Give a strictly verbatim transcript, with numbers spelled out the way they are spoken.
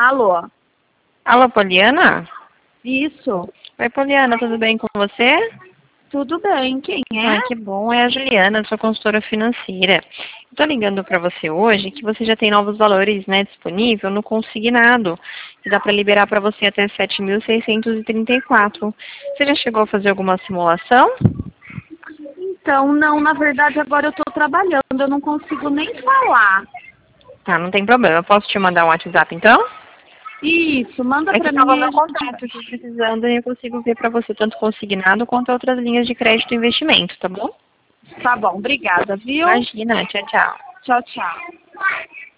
Alô? Alô, Poliana? Isso. Oi, Poliana, tudo bem com você? Tudo bem. Quem é? Ah, que bom. É a Juliana, sua consultora financeira. Estou ligando para você hoje que você já tem novos valores, né, disponível no consignado, que dá para liberar para você até sete mil seiscentos e trinta e quatro. Você já chegou a fazer alguma simulação? Então, não, na verdade agora eu estou trabalhando, eu não consigo nem falar. Tá, não tem problema. Eu posso te mandar um WhatsApp, então? Isso, manda É que para estava mim. meu contato aqui precisando e eu consigo ver para você tanto consignado quanto outras linhas de crédito e investimento, tá bom? Tá bom, obrigada, viu? Imagina, tchau, tchau. Tchau, tchau.